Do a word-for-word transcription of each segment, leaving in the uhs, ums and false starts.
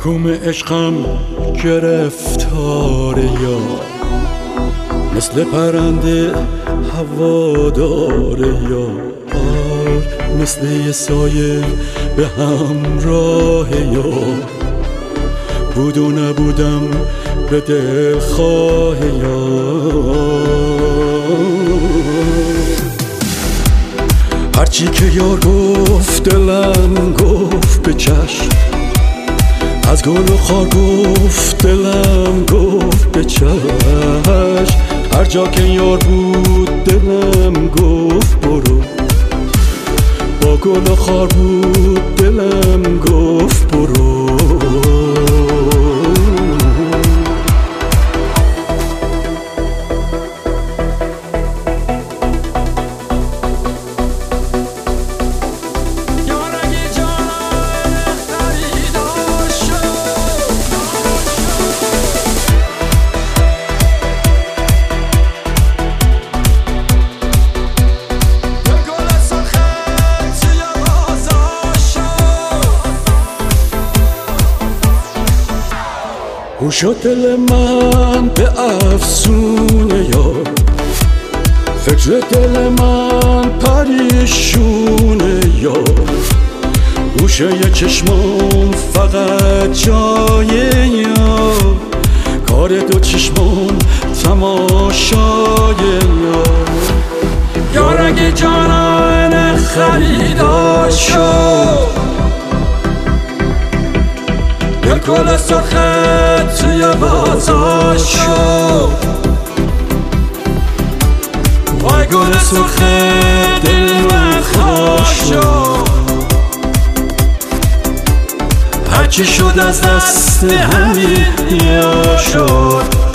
محکوم عشقم گرفتار یار، مثل پرنده هوادار یار، مثل یه سایه به همراه یار، بود و نبودم به دلخواه یار. هرچی که یار گفت دلم گفت به چشم، از گل و خار گفت دلم گفت به چشم، هر جا که یار بود دلم گفت برو، با گل و خار بود دلم گفت برو. گوش و دل من به افسونه یار، فکر دل من پریشونه یار، گوشه ی چشمام فقط جای یار، کار دو چشمام تماشای یار. یار اگه جانان خریدار شد، یه گل سرخت توی بازار شد، وای گل سرخت دل من خوش شد، هرچی شد از دست همین یا شد.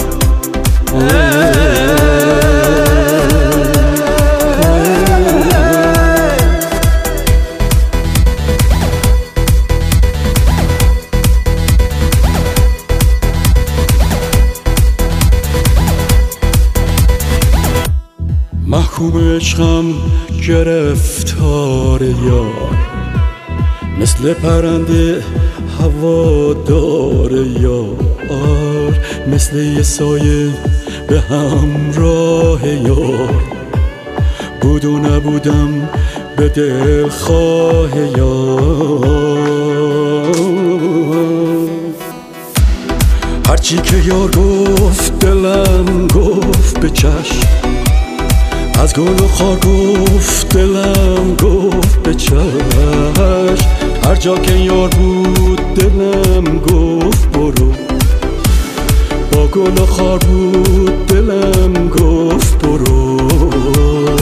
محکوم عشقم گرفتار یار، مثل پرنده هوادار یار، مثل یه سایه به همراه یار، بود و نبودم به دلخواه یار. هرچی که یار گفت دلم گفت به چشم، از گل و خار گفت دلم گفت به چشم، هر جا که یار بود دلم گفت برو، با گل و خار بود دلم گفت برو.